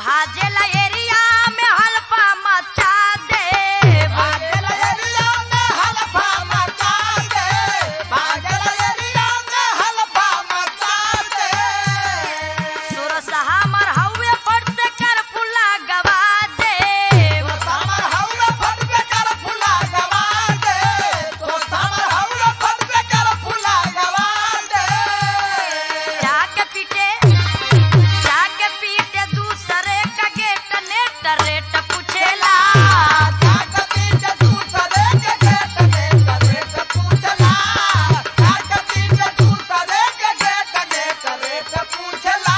भाजेला area में हल्फा मचा दे, भागल एरिया में हल्फा मचा दे, भागल एरिया में हल्फा मचा दे। सुरसहा मर हवे फट से कर फुला गवा दे, तो सामर हौला फट पे कर फुला गवा दे, तो सामर हौला फट पे कर फुला गवा दे। जाके पीटे दूसरे का गेट नेट रेट पूछेला, ताकती जे दूसरे के गेट नेट रेट पूछला, ताकती जे दूसरे के गेट नेट रेट पूछला।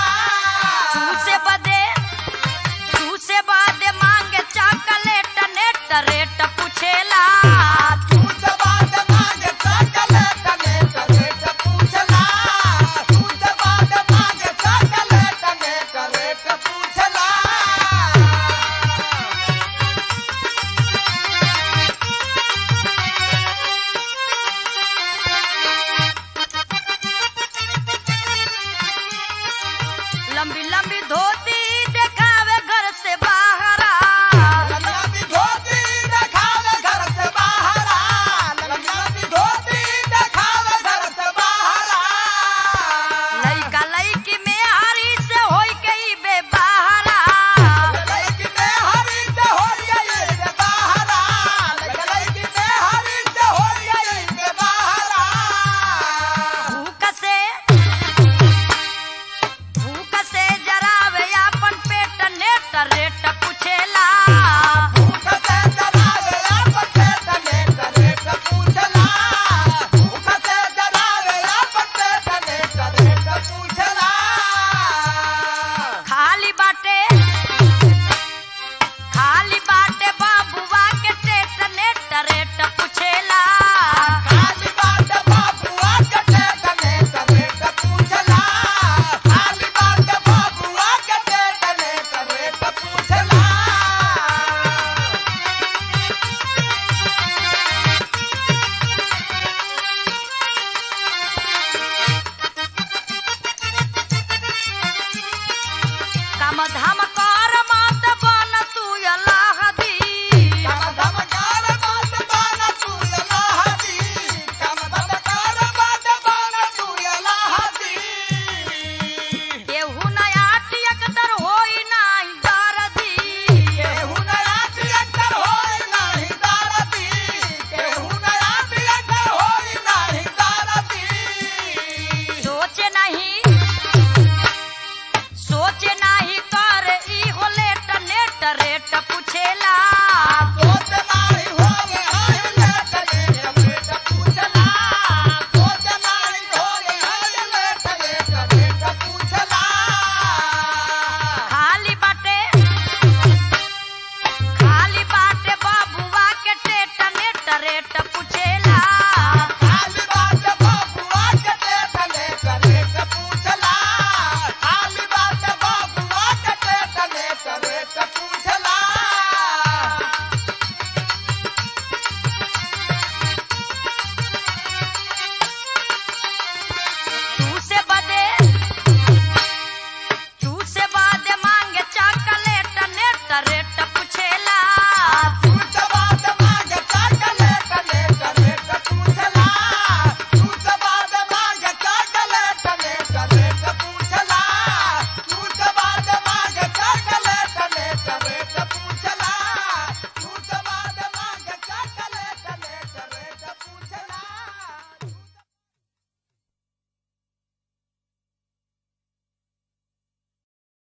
से बदे मांगे चॉकलेट नेट रेट पूछेला, तू जबाद मांगे चॉकलेट नेट रेट पूछला, तू जबाद मांगे चॉकलेट नेट रेट पूछला। लंबी लंबी धोती देखावे घर से बाहरा, लंबी धोती दिखावे घर से बाहरा, लंबी धोती दिखावे घर से बाहरा। लइका लइकी में हरी से होई गई बेबाहरा, लड़की में हरी से हो गई बेबाहरा, लड़की में हरी से हो गई बेबाहरा। भूख से जरावे अपन पेट नेट रेट पूछेला, भूख से जरावे अपन पेट नेट रेट पूछला, भूख से जरावे अपन पेट नेट रेट पूछला। खाली बाटे बाबुआ के टेट नेट रेट पूछेला, खाली बात बाबुआ के टेट नेट रेट पूछला, खाली बात बाबुआ के टेट नेट रेट पूछला। काम धाम कर मत बन तू अल्लाहदी, कम धमकार बात बाना तू अल्लाहदी, कम धमकार बात बाना तू अल्लाहदी। केहू नया टियकतर होई नाही दरदी, केहू नया पियकर होई नाही दारदी, केहू नया पियकर होई नाही दारदी। सोचे नहीं कर ई हो लेट नेट रेट पूछेला,